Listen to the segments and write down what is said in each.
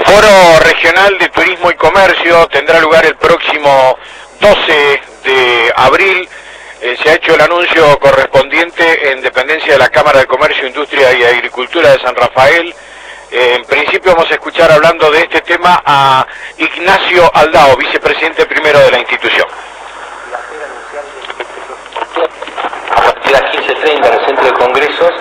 Foro Regional de Turismo y Comercio tendrá lugar el próximo 12 de abril. Se ha hecho el anuncio correspondiente en dependencia de la Cámara de Comercio, Industria y Agricultura de San Rafael. En principio vamos a escuchar hablando de este tema a Ignacio Aldao, vicepresidente primero de la institución. A partir de las 15:30 en el Centro de Congresos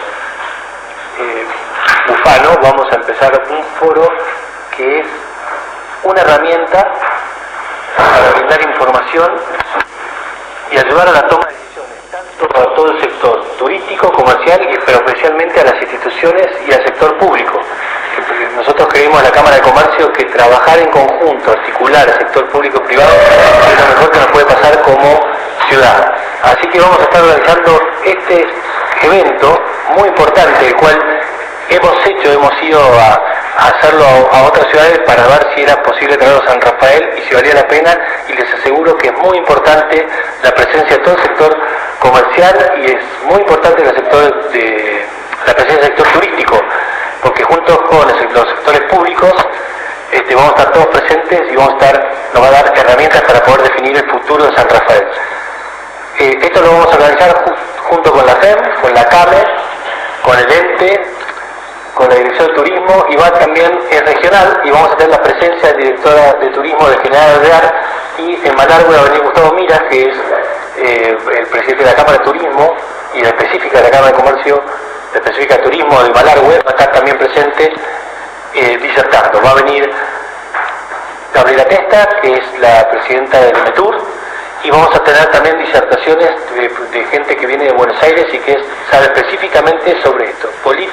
Bufano vamos a empezar un foro que es una herramienta para brindar información y ayudar a la toma de decisiones, tanto para todo el sector turístico, comercial, pero especialmente a las instituciones y al sector público. Nosotros creemos en la Cámara de Comercio que trabajar en conjunto, articular el sector público-privado es lo mejor que nos puede pasar como ciudad. Así que vamos a estar organizando este evento muy importante, el cual hemos ido a hacerlo a otras ciudades para ver si era posible traerlo a San Rafael y si valía la pena, y les aseguro que es muy importante la presencia de todo el sector comercial y es muy importante la presencia del sector turístico, porque juntos con los sectores públicos vamos a estar todos presentes y nos va a dar herramientas para poder definir el futuro de San Rafael. Esto lo vamos a organizar junto con la FEM, con la CAME, con el ente, con la Dirección de Turismo, y también es regional, y vamos a tener la presencia de la directora de Turismo de General Alvear, y en Malargüe va a venir Gustavo Miras, que es el presidente de la Cámara de Turismo y la específica de la Cámara de Comercio, la específica de Turismo de Malargüe, va a estar también presente disertando. Va a venir Gabriela Testa, que es la presidenta del IMETUR, y vamos a tener también disertaciones de gente que viene de Buenos Aires y que sabe específicamente sobre esto,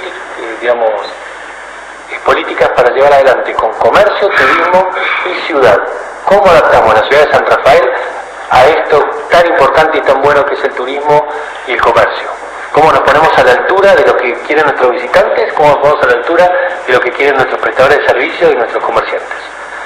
políticas para llevar adelante con comercio, turismo y ciudad. ¿Cómo adaptamos la ciudad de San Rafael a esto tan importante y tan bueno que es el turismo y el comercio? ¿Cómo nos ponemos a la altura de lo que quieren nuestros visitantes? ¿Cómo nos ponemos a la altura de lo que quieren nuestros prestadores de servicios y nuestros comerciantes?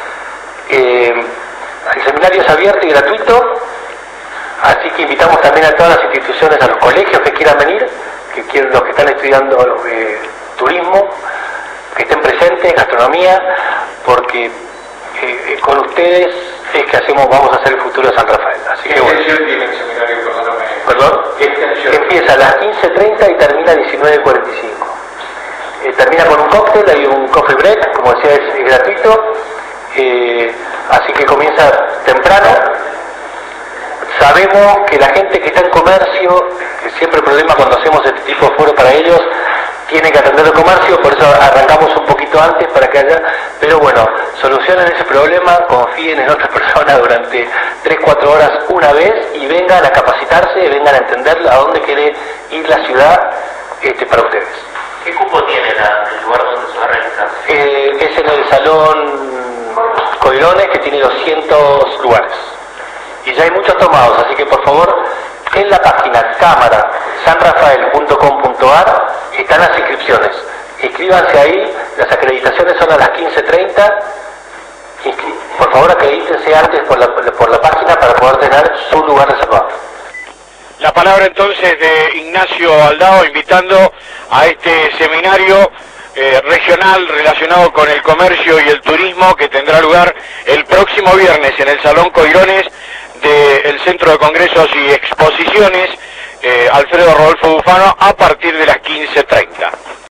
El seminario es abierto y gratuito, así que invitamos también a todas las instituciones, a los colegios que quieran venir, los que están estudiando turismo, que estén presentes, gastronomía, porque con ustedes es que vamos a hacer el futuro de San Rafael. Así que bueno. ¿Qué tiene el seminario? ¿Perdón? Empieza a las 15:30 y termina a 19:45. Termina con un cóctel, hay un coffee break, como decía, es gratuito. Así que comienza temprano. Sabemos que la gente que está en comercio, que siempre el problema cuando hacemos este tipo de foro para ellos, tiene que atender el comercio, por eso arrancamos un poquito antes para que haya, pero bueno, solucionen ese problema, confíen en otras personas durante 3-4 horas una vez y vengan a capacitarse, vengan a entender a dónde quiere ir la ciudad para ustedes. ¿Qué cupo tiene el lugar donde se va a realizar? Es en el Salón Coirones, que tiene 200 lugares. Y ya hay muchos tomados, así que por favor, en la página cámara sanrafael.com.ar están las inscripciones. Inscríbanse ahí, las acreditaciones son a las 15:30. Por favor, acredítense antes por la página para poder tener su lugar reservado. La palabra entonces de Ignacio Aldao, invitando a este seminario regional relacionado con el comercio y el turismo, que tendrá lugar el próximo viernes en el Salón Coirones del Centro de Congresos y Exposiciones Alfredo Rodolfo Bufano, a partir de las 15:30.